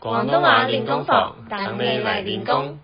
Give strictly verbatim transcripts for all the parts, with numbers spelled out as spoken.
廣東話練功房，等你嚟練功。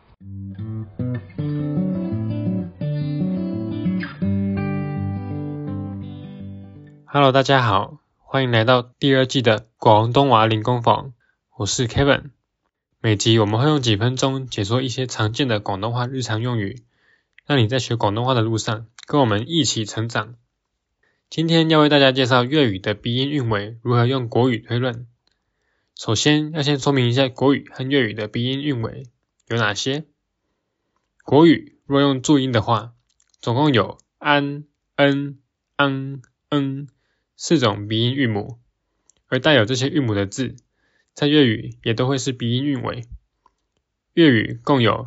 Hello， 大家好，欢迎来到第二季的廣東話練功房，我是 Kevin。每集我们会用几分钟解说一些常见的广东话日常用语，让你在学广东话的路上跟我们一起成长。今天要为大家介绍粤语的鼻音韵尾如何用国语推论。首先要先说明一下国语和粤语的鼻音韵尾有哪些。国语若用注音的话，总共有安、恩、昂、嗯四种鼻音韵母，而带有这些韵母的字在粤语也都会是鼻音韵尾。粤语共有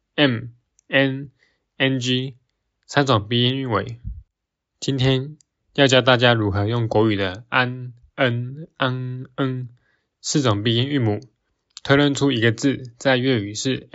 M、N、N G 三种鼻音韵尾。今天要教大家如何用国语的安、恩、昂、嗯四种鼻音韵母推论出一个字在粤语是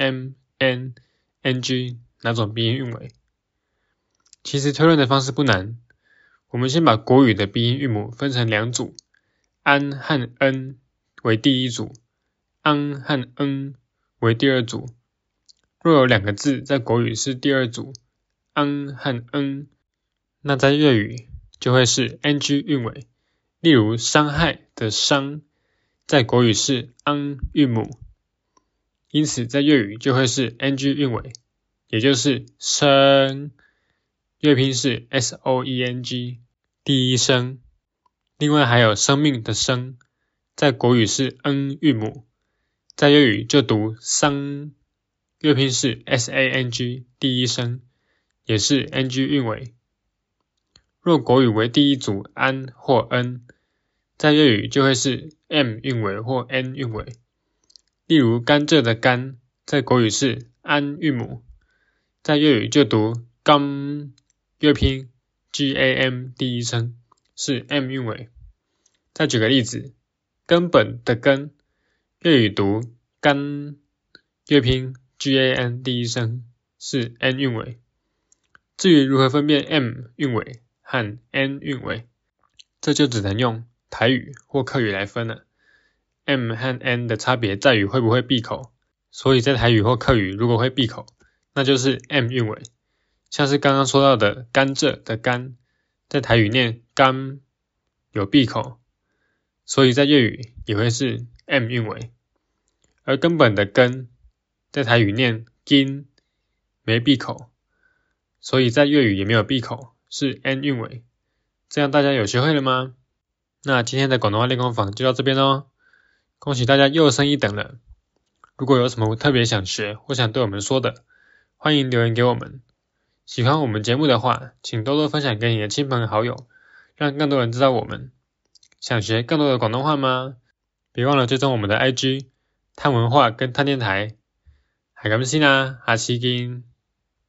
M、N、N G 哪种鼻音韵尾。其实推论的方式不难，我们先把国语的鼻音韵母分成两组，安和恩为第一组，昂和嗯为第二组。若有两个字在国语是第二组，昂和嗯，那在粤语就会是 N G 韵尾。例如伤害的伤在国语是昂韵母，因此在粤语就会是 N G 韵尾，也就是生，粤拼是 S O E N G 第一声。另外还有生命的生在国语是嗯韵母，在粤语就读桑，粤拼是 S A N G 第一声，也是 N G 韵尾。若国语为第一组安或恩，在粤语就会是 M 韵尾或 N 韵尾。例如甘蔗的甘在国语是安韵母，在粤语就读甘，粤拼 G A M 第一声，是 M 韵尾。再举个例子，根本的根粤语读根，粤拼 G A N 第一声，是 N 韵尾。至于如何分辨 M 韵尾和 N 韵尾，这就只能用台语或客语来分了。M 和 N 的差别在于会不会闭口，所以在台语或客语如果会闭口，那就是 M 韵尾。像是刚刚说到的甘蔗的甘，在台语念甘有闭口，所以在粤语也会是 M 韵尾。而根本的根在台语念根没闭口，所以在粤语也没有闭口，是 N 韵尾。这样大家有学会了吗？那今天的广东话练功坊就到这边咯，恭喜大家又升一等了。如果有什么特别想学或想对我们说的，欢迎留言给我们。喜欢我们节目的话，请多多分享给你的亲朋好友，让更多人知道我们。想学更多的广东话吗？别忘了追踪我们的 I G 探文化跟探电台。係咁先啦，下次見。